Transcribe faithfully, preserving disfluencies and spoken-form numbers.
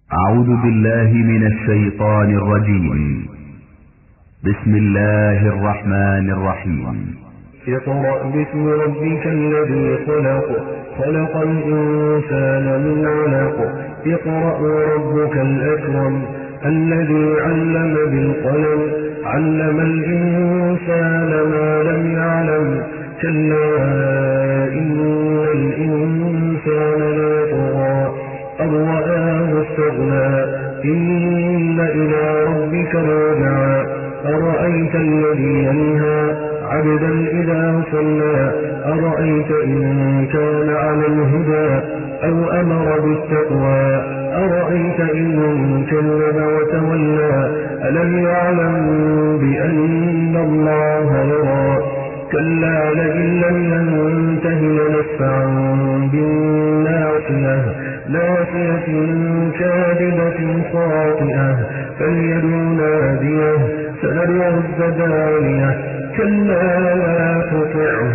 أعوذ بالله من الشيطان الرجيم. بسم الله الرحمن الرحيم. اقرأ باسم ربك الذي خلق خلق الإنسان من علق اقرأ وربك الأكرم الذي علم بالقلم علم الإنسان ما لم يعلم كلا إن الإنسان ليطغى أن رآه استغنى إن إلى ربك الرجعى أرأيت الذي ينهى عبدا إذا صلى أرأيت إن كان على الهدى أو أمر بالتقوى أرأيت إن كذب وتولى ألم يعلم بأن الله يرى كلا لئن لم ينته لنسفعا بالناصية ناصية كاذبة خاطئة فليدع ناديه سندع الزبانية كلا لا تطعه